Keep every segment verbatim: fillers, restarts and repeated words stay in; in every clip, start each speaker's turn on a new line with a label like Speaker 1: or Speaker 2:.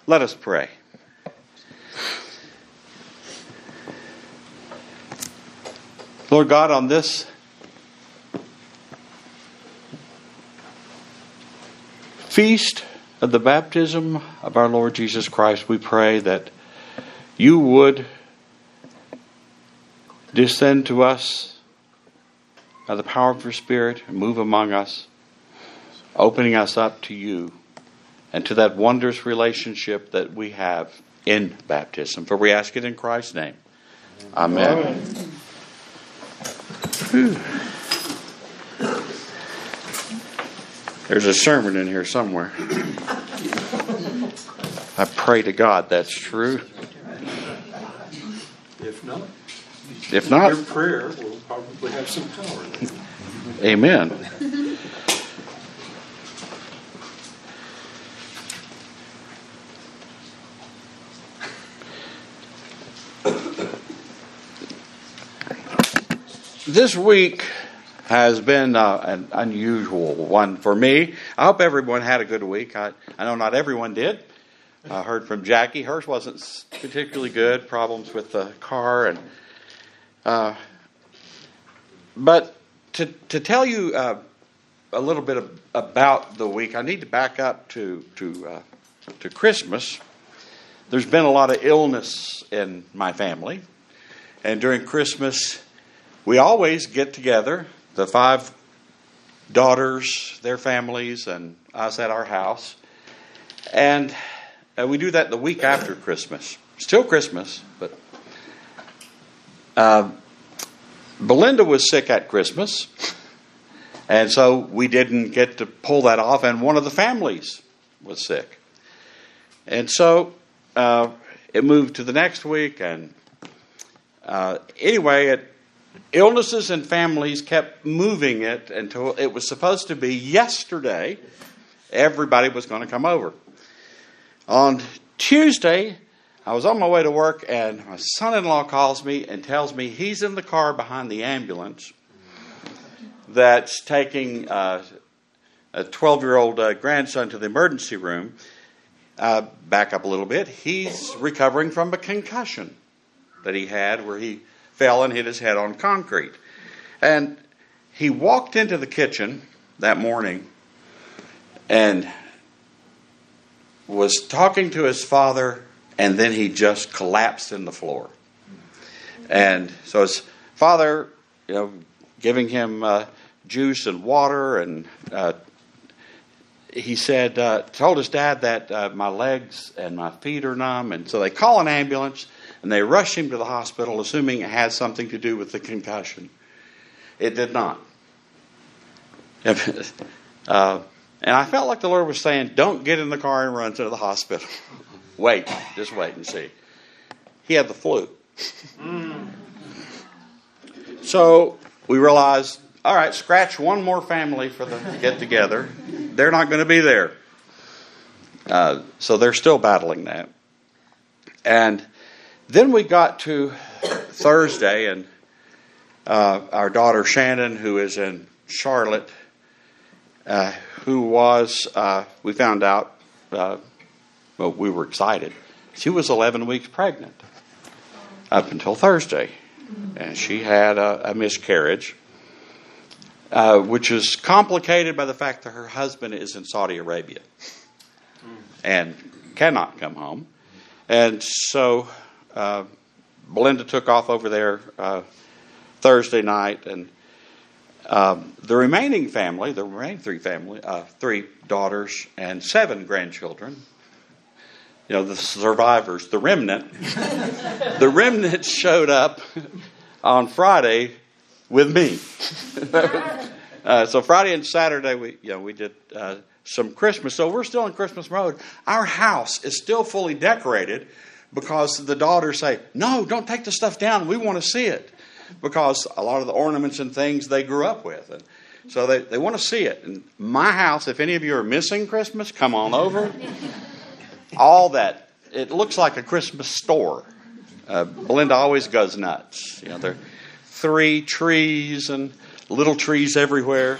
Speaker 1: Let us pray. Lord God, on this feast of the baptism of our Lord Jesus Christ, we pray that you would descend to us by the power of your Spirit and move among us, opening us up to you and to that wondrous relationship that we have in baptism. For we ask it in Christ's name. Amen. Amen. There's a sermon in here somewhere. I pray to God that's true.
Speaker 2: If not,
Speaker 1: if not,
Speaker 2: your prayer will probably have some power.
Speaker 1: Amen. This week has been uh, an unusual one for me. I hope everyone had a good week. I, I know not everyone did. I heard from Jackie. Hers wasn't particularly good. Problems with the car. and uh, But to to tell you uh, a little bit of, about the week, I need to back up to, to, uh, to Christmas. There's been a lot of illness in my family. And during Christmas, we always get together, the five daughters, their families, and us at our house. And uh, we do that the week after Christmas. Still Christmas, but uh, Belinda was sick at Christmas. And so we didn't get to pull that off, and one of the families was sick. And so uh, it moved to the next week, and uh, anyway, it illnesses and families kept moving it until it was supposed to be yesterday. Everybody was going to come over. On Tuesday, I was on my way to work, and my son-in-law calls me and tells me he's in the car behind the ambulance that's taking uh, a twelve-year-old uh, grandson to the emergency room. Uh, back up a little bit. He's recovering from a concussion that he had where he fell and hit his head on concrete. And he walked into the kitchen that morning and was talking to his father, and then he just collapsed in the floor. And so his father, you know, giving him uh, juice and water, and uh, he said, uh, told his dad that uh, my legs and my feet are numb, and so they call an ambulance. And they rushed him to the hospital, assuming it had something to do with the concussion. It did not. uh, and I felt like the Lord was saying, don't get in the car and run to the hospital. Wait, just wait and see. He had the flu. Mm. So we realized, all right, scratch one more family for the get-together. They're not going to be there. Uh, so they're still battling that. And then we got to Thursday, and uh, our daughter Shannon, who is in Charlotte, uh, who was, uh, we found out, uh, well, we were excited. She was eleven weeks pregnant up until Thursday, and she had a, a miscarriage, uh, which is complicated by the fact that her husband is in Saudi Arabia and cannot come home. And so Uh, Belinda took off over there uh, Thursday night, and um, the remaining family, the remaining three family, uh, three daughters and seven grandchildren, you know, the survivors, the remnant, the remnant showed up on Friday with me. uh, so Friday and Saturday, we, you know, we did uh, some Christmas. So we're still in Christmas mode. Our house is still fully decorated, because the daughters say, no, don't take the stuff down. We want to see it. Because a lot of the ornaments and things they grew up with. And so they, they want to see it. And my house, if any of you are missing Christmas, come on over. All that. It looks like a Christmas store. Uh, Belinda always goes nuts. You know, there are three trees and little trees everywhere.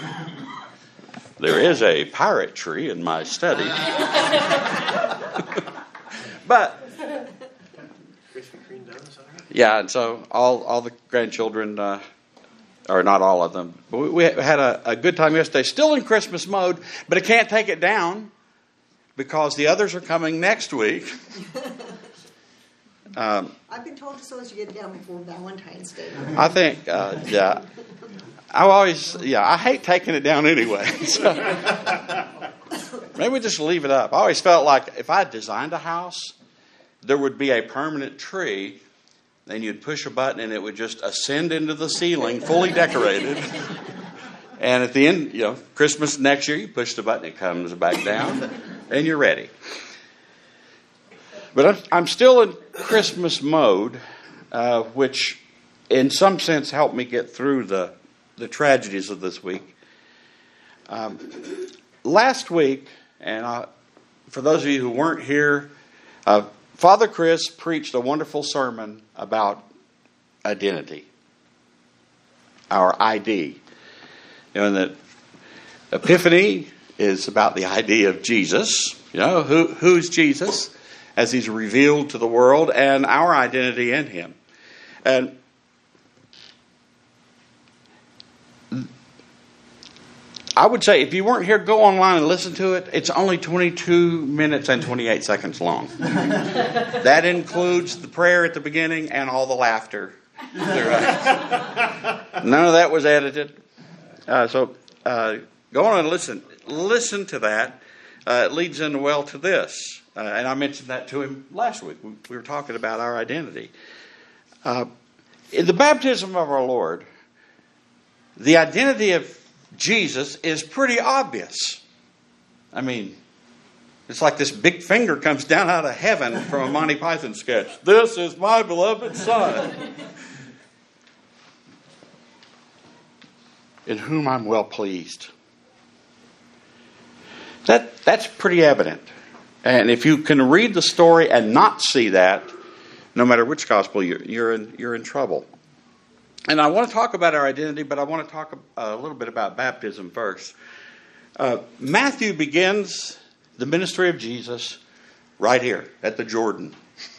Speaker 1: There is a pirate tree in my study. But
Speaker 2: Krispy Kreme donuts, all right.
Speaker 1: yeah, and so all all the grandchildren, uh, or not all of them, but we, we had a, a good time yesterday. Still in Christmas mode, but I can't take it down because the others are coming next week. Um,
Speaker 3: I've been told as soon as you get down before Valentine's Day.
Speaker 1: I think, uh, yeah. I always, yeah, I hate taking it down anyway. So maybe we just leave it up. I always felt like if I designed a house, there would be a permanent tree, then you'd push a button and it would just ascend into the ceiling, fully decorated. And at the end, you know, Christmas next year, you push the button, it comes back down, and you're ready. But I'm, I'm still in Christmas mode, uh, which in some sense helped me get through the, the tragedies of this week. Um, last week, and I, for those of you who weren't here, uh, Father Chris preached a wonderful sermon about identity, our I D. You know, and that Epiphany is about the idea of Jesus. You know, who who's Jesus as he's revealed to the world, and our identity in him. And I would say, if you weren't here, go online and listen to it. It's only twenty-two minutes and twenty-eight seconds long. That includes the prayer at the beginning and all the laughter. None of that was edited. Uh, so uh, go on and listen. Listen to that. Uh, it leads in well to this. Uh, and I mentioned that to him last week. We, we were talking about our identity. Uh, in the baptism of our Lord, the identity of Jesus is pretty obvious. I mean, it's like this big finger comes down out of heaven from a Monty Python sketch. This is my beloved Son, in whom I'm well pleased. That that's pretty evident. And if you can read the story and not see that, no matter which gospel, you're, you're in you're in trouble. And I want to talk about our identity, but I want to talk a little bit about baptism first. Uh, Matthew begins the ministry of Jesus right here at the Jordan.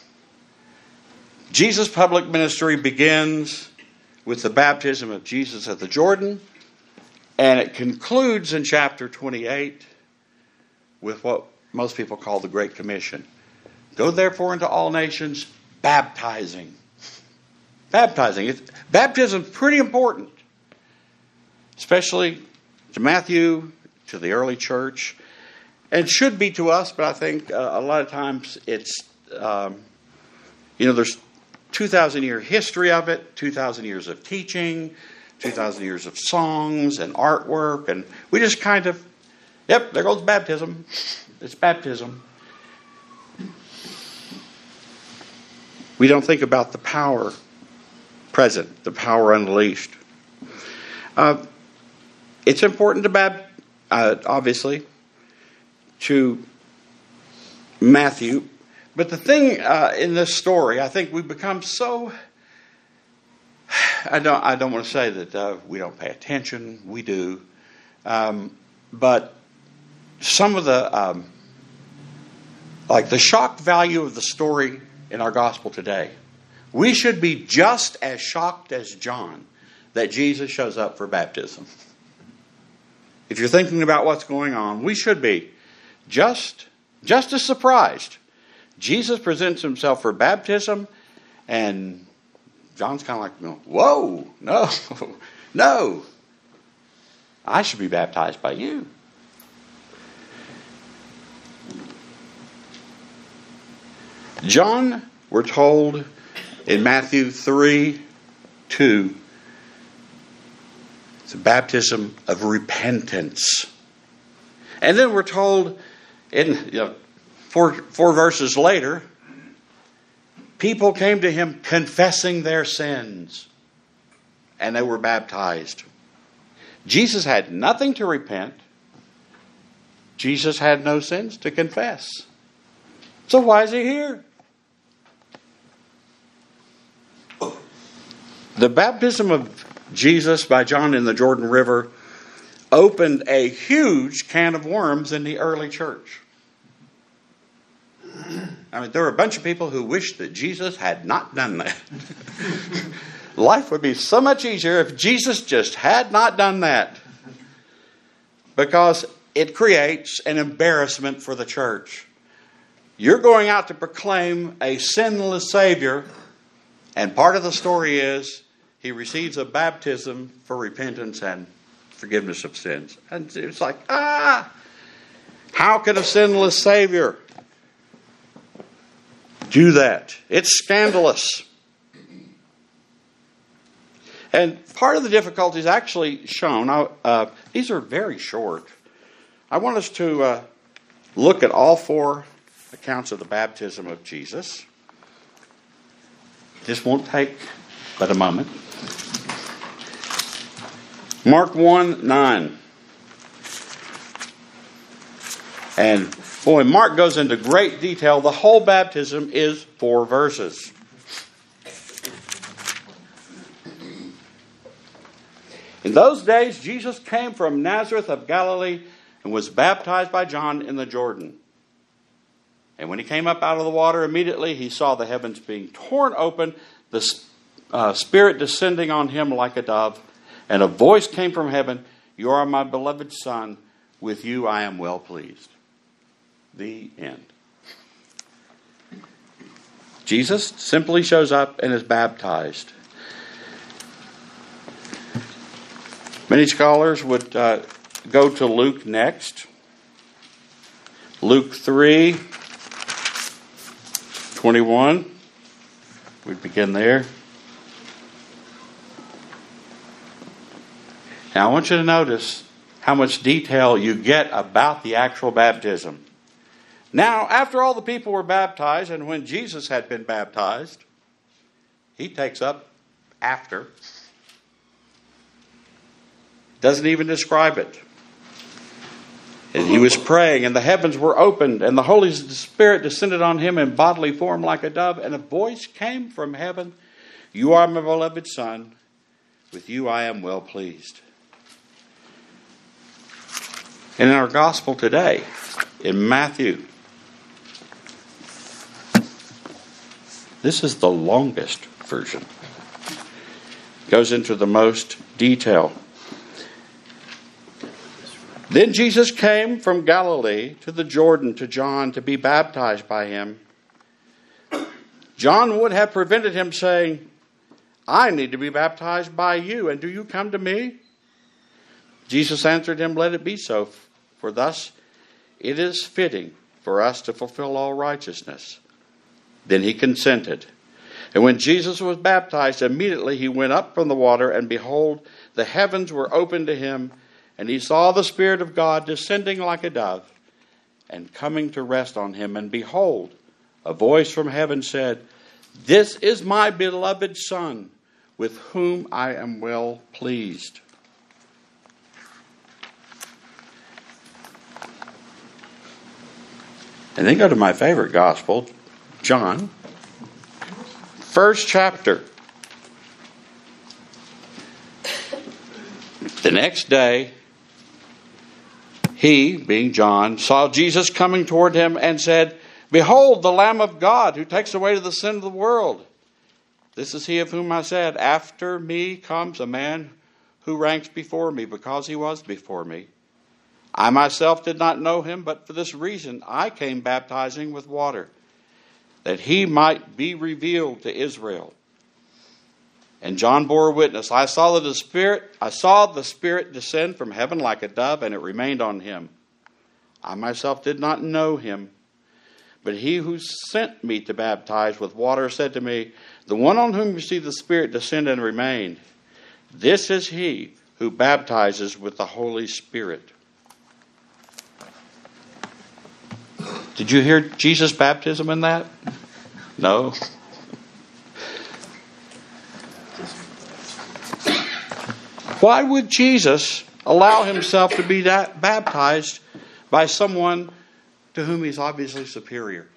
Speaker 1: Jesus' public ministry begins with the baptism of Jesus at the Jordan, and it concludes in chapter twenty-eight with what most people call the Great Commission. Go therefore into all nations, baptizing. Baptizing. It's, baptism is pretty important, especially to Matthew, to the early church, and should be to us, but I think uh, a lot of times it's, um, you know, there's two thousand year history of it, two thousand years of teaching, two thousand years of songs and artwork, and we just kind of, yep, there goes baptism. It's baptism. We don't think about the power present, the power unleashed. Uh, it's important to bab, uh, obviously, to Matthew. But the thing uh, in this story, I think we become so. I don't. I don't want to say that uh, we don't pay attention. We do, um, but some of the, um, like the shock value of the story in our gospel today. We should be just as shocked as John that Jesus shows up for baptism. If you're thinking about what's going on, we should be just, just as surprised. Jesus presents himself for baptism, and John's kind of like, whoa, no, no. I should be baptized by you. John, we're told in Matthew three two, it's a baptism of repentance. And then we're told in you know, four, four verses later, people came to him confessing their sins, and they were baptized. Jesus had nothing to repent. Jesus had no sins to confess. So why is he here? The baptism of Jesus by John in the Jordan River opened a huge can of worms in the early church. I mean, there were a bunch of people who wished that Jesus had not done that. Life would be so much easier if Jesus just had not done that. Because it creates an embarrassment for the church. You're going out to proclaim a sinless Savior, and part of the story is he receives a baptism for repentance and forgiveness of sins. And it's like, ah, how can a sinless Savior do that? It's scandalous. And part of the difficulty is actually shown. Uh, these are very short. I want us to uh, look at all four accounts of the baptism of Jesus. This won't take but a moment. Mark one nine. And boy, Mark goes into great detail. The whole baptism is four verses. In those days, Jesus came from Nazareth of Galilee and was baptized by John in the Jordan. And when he came up out of the water, immediately he saw the heavens being torn open, the uh, Spirit descending on him like a dove, and a voice came from heaven, "You are my beloved Son, with you I am well pleased." The end. Jesus simply shows up and is baptized. Many scholars would uh, go to Luke next. Luke three twenty-one. We begin there. Now I want you to notice how much detail you get about the actual baptism. Now, after all the people were baptized, and when Jesus had been baptized, he takes up after. Doesn't even describe it. And he was praying, and the heavens were opened, and the Holy Spirit descended on him in bodily form like a dove, and a voice came from heaven, "You are my beloved Son, with you I am well pleased." And in our gospel today, in Matthew, this is the longest version. It goes into the most detail. Then Jesus came from Galilee to the Jordan to John to be baptized by him. John would have prevented him, saying, "I need to be baptized by you, and do you come to me?" Jesus answered him, "Let it be so, for thus it is fitting for us to fulfill all righteousness." Then he consented. And when Jesus was baptized, immediately he went up from the water, and behold, the heavens were opened to him, and he saw the Spirit of God descending like a dove and coming to rest on him. And behold, a voice from heaven said, "This is my beloved Son, with whom I am well pleased." And then go to my favorite gospel, John, first chapter. The next day, he, being John, saw Jesus coming toward him and said, "Behold, the Lamb of God, who takes away the sin of the world. This is he of whom I said, after me comes a man who ranks before me, because he was before me. I myself did not know him, but for this reason I came baptizing with water, that he might be revealed to Israel." And John bore witness, I saw the Spirit, I saw the Spirit descend from heaven like a dove, and it remained on him. I myself did not know him, but he who sent me to baptize with water said to me, "The one on whom you see the Spirit descend and remain, this is he who baptizes with the Holy Spirit." Did you hear Jesus' baptism in that? No. Why would Jesus allow himself to be that baptized by someone to whom he's obviously superior?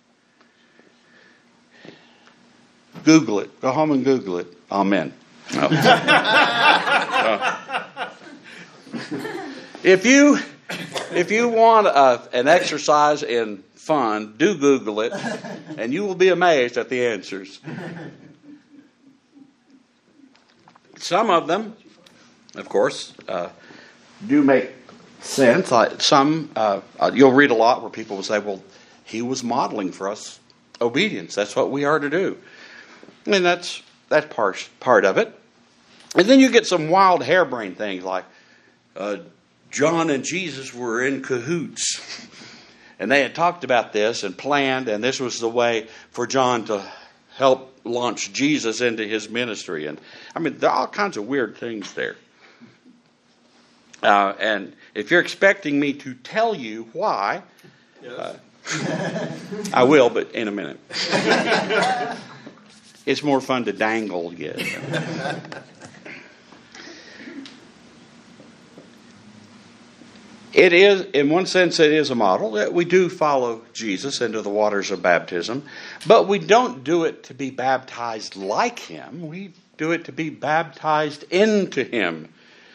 Speaker 1: Google it. Go home and Google it. Amen. No. uh, if you if you want a, an exercise in fun. Do Google it, and you will be amazed at the answers. Some of them, of course, uh, do make sense. Like some, uh, you'll read a lot where people will say, well, he was modeling for us obedience. That's what we are to do. And that's that part, part of it. And then you get some wild harebrained things like uh, John and Jesus were in cahoots. And they had talked about this and planned, and this was the way for John to help launch Jesus into his ministry. And I mean, there are all kinds of weird things there. Uh, and if you're expecting me to tell you why, uh, I will, but in a minute. It's more fun to dangle yet. It is, in one sense, it is a model that we do follow Jesus into the waters of baptism, but we don't do it to be baptized like him. We do it to be baptized into him.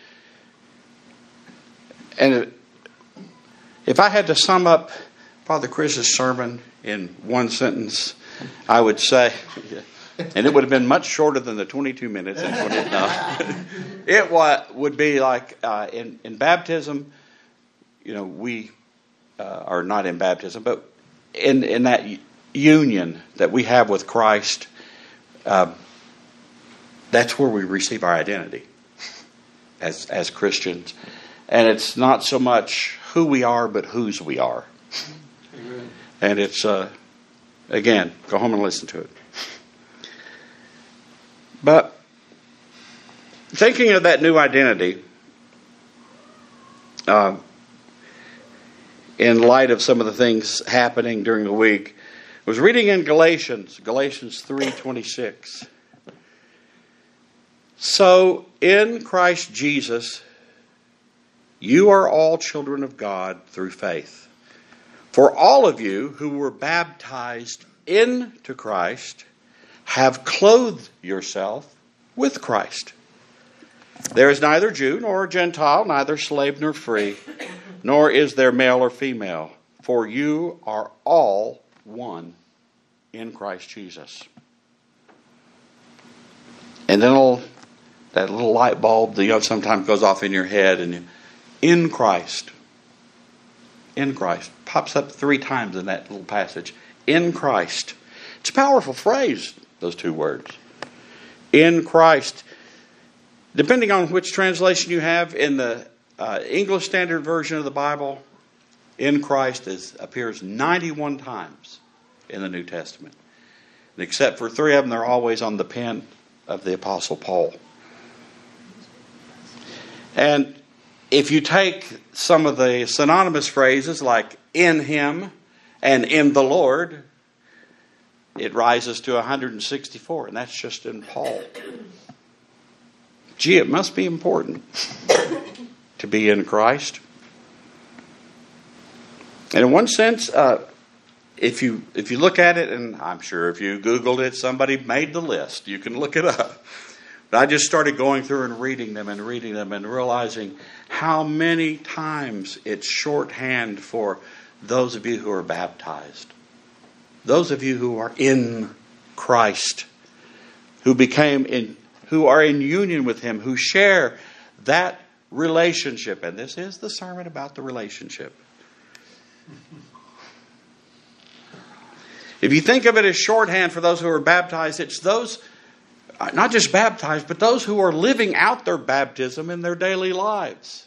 Speaker 1: And if I had to sum up Father Chris's sermon in one sentence, I would say, and it would have been much shorter than the twenty-two minutes. And twenty, no. It would be like uh, in, in baptism, you know, we uh, are not in baptism, but in, in that union that we have with Christ, uh, that's where we receive our identity as as Christians. And it's not so much who we are, but whose we are. Amen. And it's, uh, again, go home and listen to it. But thinking of that new identity, uh, in light of some of the things happening during the week, I was reading in Galatians, Galatians three twenty-six. So in Christ Jesus, you are all children of God through faith. For all of you who were baptized into Christ have clothed yourself with Christ. There is neither Jew nor Gentile, neither slave nor free, nor is there male or female, for you are all one in Christ Jesus. And then it'll, that little light bulb that, you know, sometimes goes off in your head, and you, in Christ, in Christ, pops up three times in that little passage. In Christ. It's a powerful phrase, those two words. In Christ. Depending on which translation you have, in the uh, English Standard Version of the Bible, in Christ is, appears ninety-one times in the New Testament. And except for three of them, they're always on the pen of the Apostle Paul. And if you take some of the synonymous phrases like in him and in the Lord, it rises to one hundred sixty-four, and that's just in Paul. Gee, it must be important to be in Christ. And in one sense, uh, if you if you look at it, and I'm sure if you Googled it, somebody made the list. You can look it up. But I just started going through and reading them and reading them and realizing how many times it's shorthand for those of you who are baptized. Those of you who are in Christ, who became in, who are in union with him, who share that relationship. And this is the sermon about the relationship. If you think of it as shorthand for those who are baptized, it's those, not just baptized, but those who are living out their baptism in their daily lives.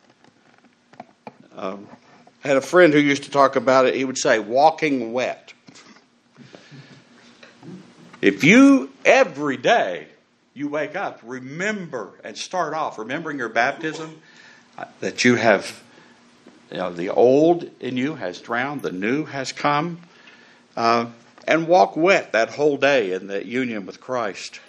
Speaker 1: Um, I had a friend who used to talk about it. He would say, walking wet. If you, every day, you wake up, remember and start off remembering your baptism, that you have, you know, the old in you has drowned, the new has come, uh, and walk wet that whole day in that union with Christ.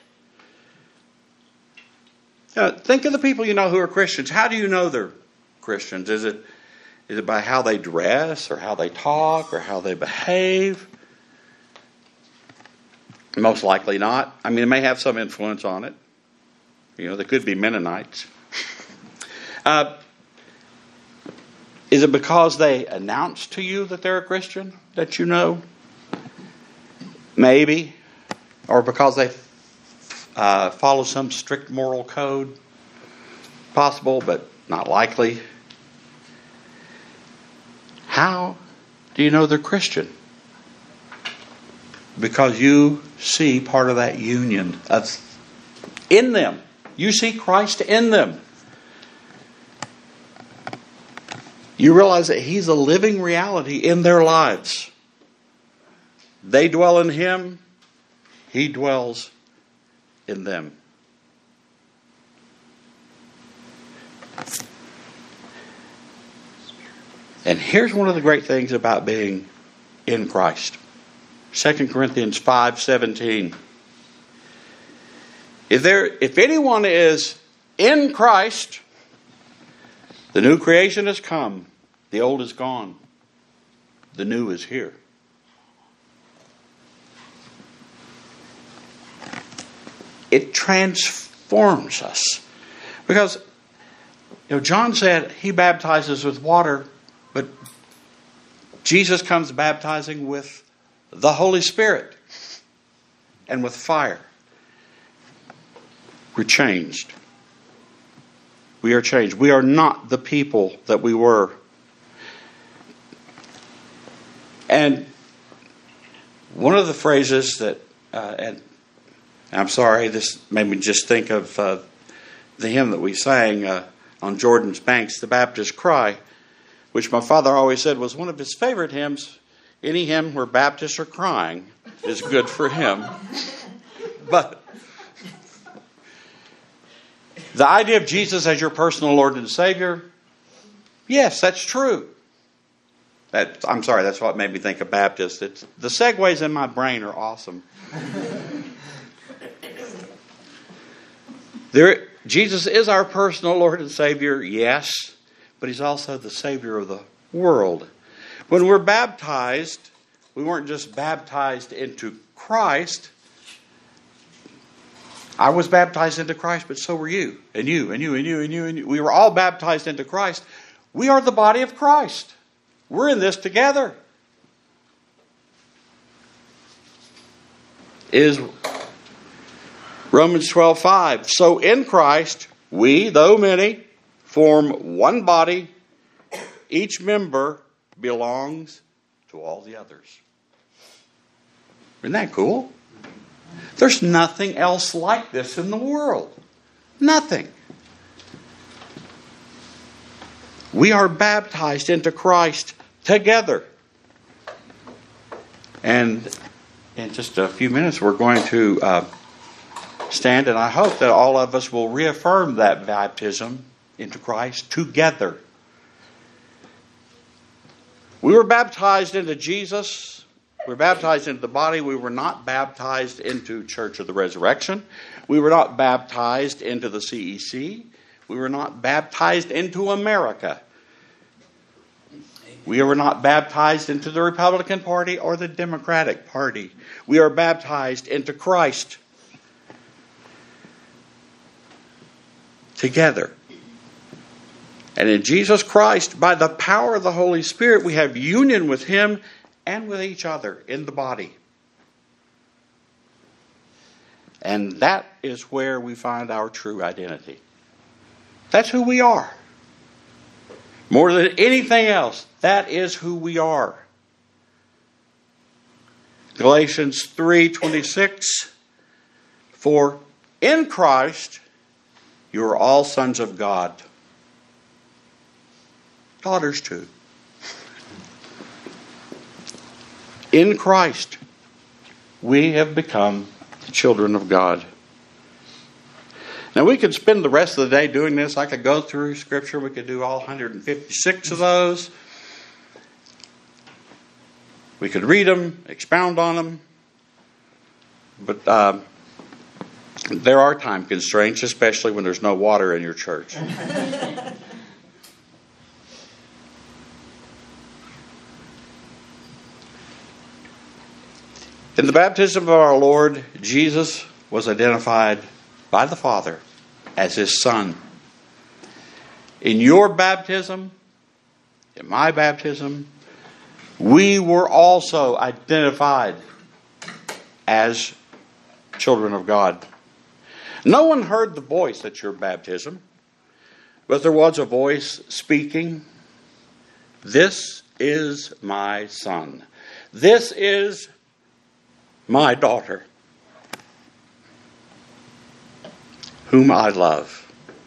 Speaker 1: Uh, think of the people you know who are Christians. How do you know they're Christians? Is it is it by how they dress, or how they talk, or how they behave? Most likely not. I mean, it may have some influence on it. You know, they could be Mennonites. uh, Is it because they announce to you that they're a Christian that you know? Maybe. Or because they uh, follow some strict moral code? Possible, but not likely. How do you know they're Christian? Because you see part of that union of in them. You see Christ in them. You realize that He's a living reality in their lives. They dwell in Him. He dwells in them. And here's one of the great things about being in Christ. Second Corinthians five seventeen. If there, if anyone is in Christ, the new creation has come. The old is gone. The new is here. It transforms us. Because, you know, John said he baptizes with water, but Jesus comes baptizing with the Holy Spirit and with fire. We're changed. We are changed. We are not the people that we were. And one of the phrases that, uh, and I'm sorry, this made me just think of uh, the hymn that we sang uh, on Jordan's Banks, the Baptist Cry, which my father always said was one of his favorite hymns. Any hymn where Baptists are crying is good for him. But the idea of Jesus as your personal Lord and Savior, yes, that's true. That, I'm sorry, that's what made me think of Baptist. It's, the segues in my brain are awesome. There, Jesus is our personal Lord and Savior, yes, but He's also the Savior of the world. When we're baptized, we weren't just baptized into Christ. I was baptized into Christ, but so were you, and you, and you, and you, and you, and you. We were all baptized into Christ. We are the body of Christ. We're in this together. Is Romans twelve five. So in Christ, we, though many, form one body. Each member belongs to all the others. Isn't that cool? There's nothing else like this in the world. Nothing. We are baptized into Christ together. And in just a few minutes, we're going to uh, stand, and I hope that all of us will reaffirm that baptism into Christ together. We were baptized into Jesus. We were baptized into the body. We were not baptized into Church of the Resurrection. We were not baptized into the C E C. We were not baptized into America. We were not baptized into the Republican Party or the Democratic Party. We are baptized into Christ together. And in Jesus Christ, by the power of the Holy Spirit, we have union with Him and with each other in the body. And that is where we find our true identity. That's who we are. More than anything else, that is who we are. Galatians three twenty-six. For in Christ you are all sons of God. Daughters too. In Christ we have become the children of God. Now we could spend the rest of the day doing this. I could go through Scripture. We could do all one hundred fifty-six of those. We could read them, expound on them. But um, there are time constraints, especially when there's no water in your church. In the baptism of our Lord, Jesus was identified by the Father as His Son. In your baptism, in my baptism, we were also identified as children of God. No one heard the voice at your baptism, but there was a voice speaking, "This is my son. This is my daughter, whom I love.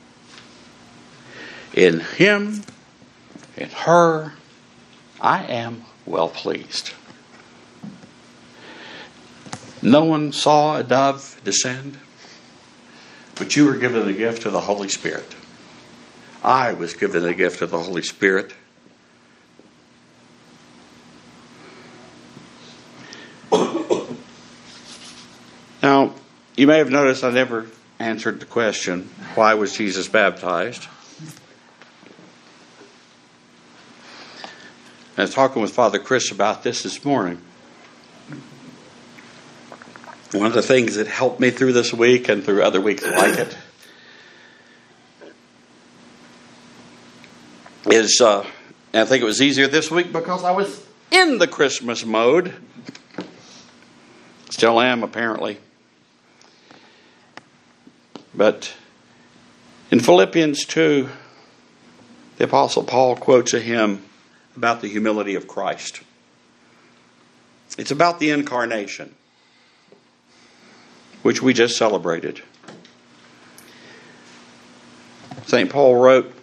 Speaker 1: In him, in her, I am well pleased." No one saw a dove descend, but you were given the gift of the Holy Spirit. I was given the gift of the Holy Spirit. Now, you may have noticed I never answered the question, why was Jesus baptized? I was talking with Father Chris about this this morning. One of the things that helped me through this week and through other weeks like it is, uh, and I think it was easier this week because I was in the Christmas mode. Still am, apparently. But in Philippians two, the Apostle Paul quotes a hymn about the humility of Christ. It's about the incarnation, which we just celebrated. Saint Paul wrote,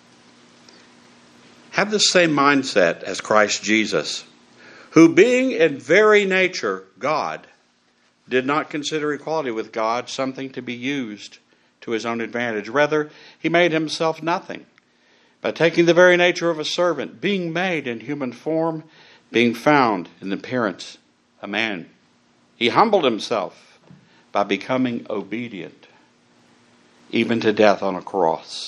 Speaker 1: "Have the same mindset as Christ Jesus, who being in very nature God, did not consider equality with God something to be used to his own advantage. Rather, he made himself nothing, by taking the very nature of a servant, being made in human form, being found in appearance a man. He humbled himself by becoming obedient, even to death on a cross."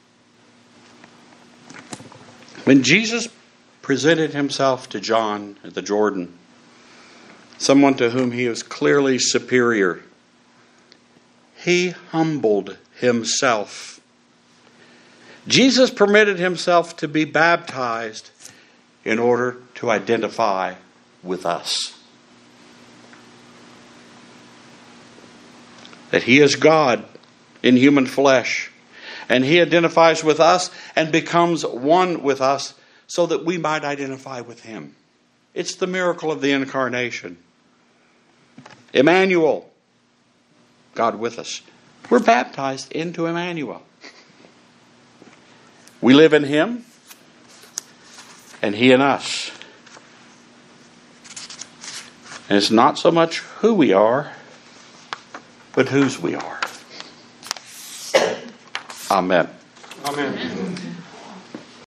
Speaker 1: When Jesus presented himself to John at the Jordan, someone to whom he was clearly superior, he humbled himself. Jesus permitted himself to be baptized in order to identify with us. That he is God in human flesh, and he identifies with us and becomes one with us so that we might identify with him. It's the miracle of the incarnation. Emmanuel, God with us. We're baptized into Emmanuel. We live in him, and he in us. And it's not so much who we are, but whose we are. Amen.
Speaker 2: Amen.